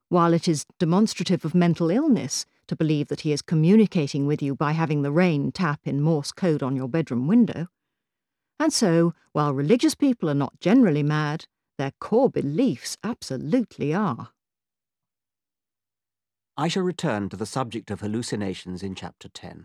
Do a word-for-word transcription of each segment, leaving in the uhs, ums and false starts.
while it is demonstrative of mental illness to believe that he is communicating with you by having the rain tap in Morse code on your bedroom window. And so, while religious people are not generally mad, their core beliefs absolutely are. I shall return to the subject of hallucinations in Chapter ten.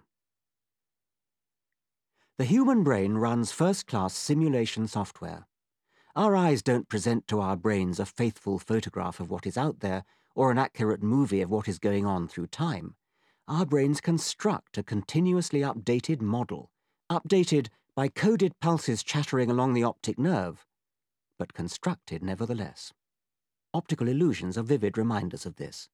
The human brain runs first-class simulation software. Our eyes don't present to our brains a faithful photograph of what is out there or an accurate movie of what is going on through time. Our brains construct a continuously updated model, updated by coded pulses chattering along the optic nerve, but constructed nevertheless. Optical illusions are vivid reminders of this.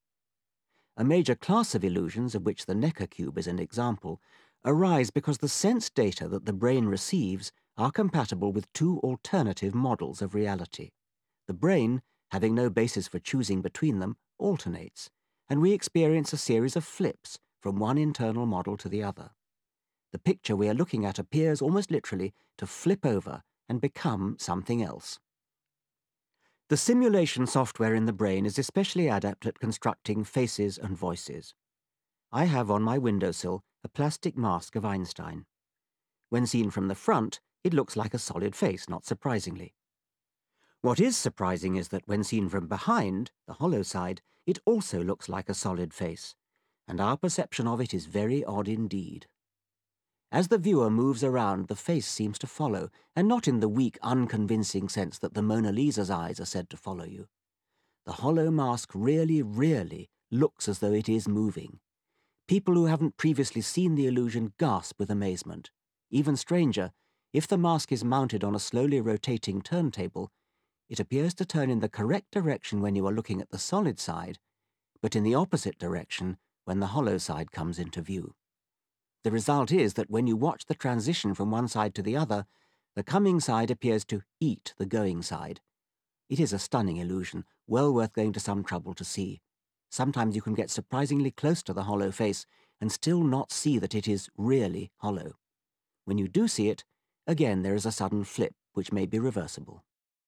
A major class of illusions, of which the Necker cube is an example, arise because the sense data that the brain receives are compatible with two alternative models of reality. The brain, having no basis for choosing between them, alternates, and we experience a series of flips from one internal model to the other. The picture we are looking at appears almost literally to flip over and become something else. The simulation software in the brain is especially adept at constructing faces and voices. I have on my windowsill a plastic mask of Einstein. When seen from the front, it looks like a solid face, not surprisingly. What is surprising is that when seen from behind, the hollow side, it also looks like a solid face, and our perception of it is very odd indeed. As the viewer moves around, the face seems to follow, and not in the weak, unconvincing sense that the Mona Lisa's eyes are said to follow you. The hollow mask really, really looks as though it is moving. People who haven't previously seen the illusion gasp with amazement. Even stranger, if the mask is mounted on a slowly rotating turntable, it appears to turn in the correct direction when you are looking at the solid side, but in the opposite direction when the hollow side comes into view. The result is that when you watch the transition from one side to the other, the coming side appears to eat the going side. It is a stunning illusion, well worth going to some trouble to see. Sometimes you can get surprisingly close to the hollow face and still not see that it is really hollow. When you do see it, again there is a sudden flip, which may be reversible.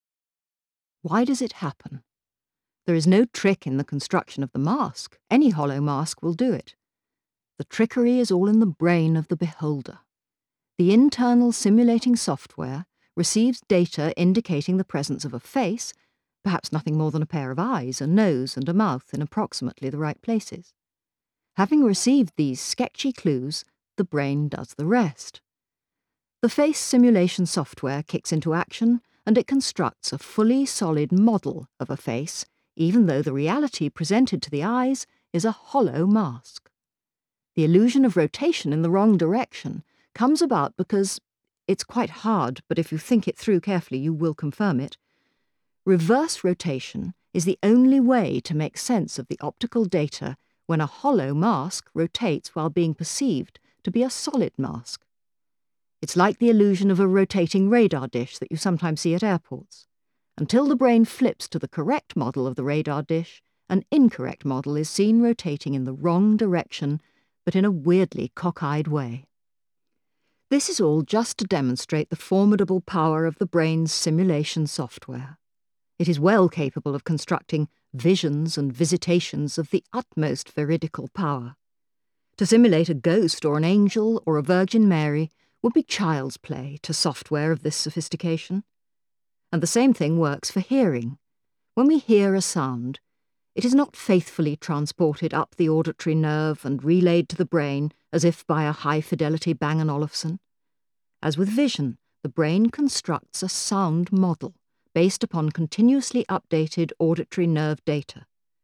Why does it happen? There is no trick in the construction of the mask. Any hollow mask will do it. The trickery is all in the brain of the beholder. The internal simulating software receives data indicating the presence of a face, perhaps nothing more than a pair of eyes, a nose, and a mouth in approximately the right places. Having received these sketchy clues, the brain does the rest. The face simulation software kicks into action, and it constructs a fully solid model of a face, even though the reality presented to the eyes is a hollow mask. The illusion of rotation in the wrong direction comes about because, it's quite hard, but if you think it through carefully you will confirm it, reverse rotation is the only way to make sense of the optical data when a hollow mask rotates while being perceived to be a solid mask. It's like the illusion of a rotating radar dish that you sometimes see at airports. Until the brain flips to the correct model of the radar dish, an incorrect model is seen rotating in the wrong direction, but in a weirdly cockeyed way. This is all just to demonstrate the formidable power of the brain's simulation software. It is well capable of constructing visions and visitations of the utmost veridical power. To simulate a ghost or an angel or a Virgin Mary would be child's play to software of this sophistication. And the same thing works for hearing. When we hear a sound, it is not faithfully transported up the auditory nerve and relayed to the brain as if by a high-fidelity Bang and Olufsen. As with vision, the brain constructs a sound model based upon continuously updated auditory nerve data.